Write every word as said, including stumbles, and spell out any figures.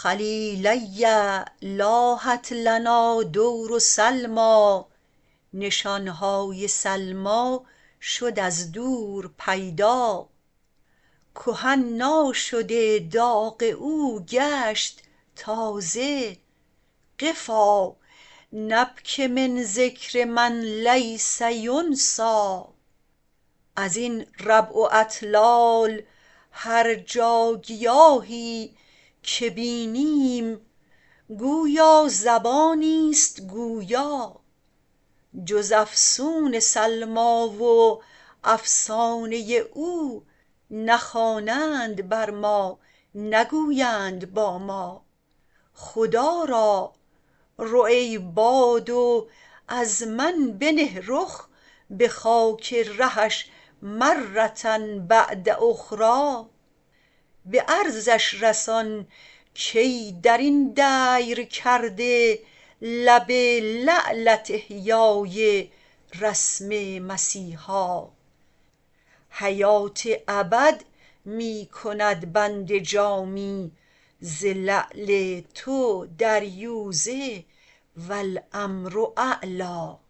خلیلی لاحت لنا دور سلمیٰ، نشان های سلمیٰ شد از دور پیدا. کهن ناشده داغ او گشت تازه، قفا نبک من ذکر من لیس ینسی. از این ربع و اطلال هر جا گیاهی که بینیم، گویا زبانیست گویا. جز افسون سلمیٰ و افسانه او، نخوانند بر ما نگویند با ما. خدا را رو ای باد و از من بنه رخ، به خاک رهش مرة بعد اخری. به عرضش رسان کای درین دیر کرده، لب لعلت احیای رسم مسیحا. حیات ابد می کند بنده جامی، ز لعل تو دریوزه والامر اعلی.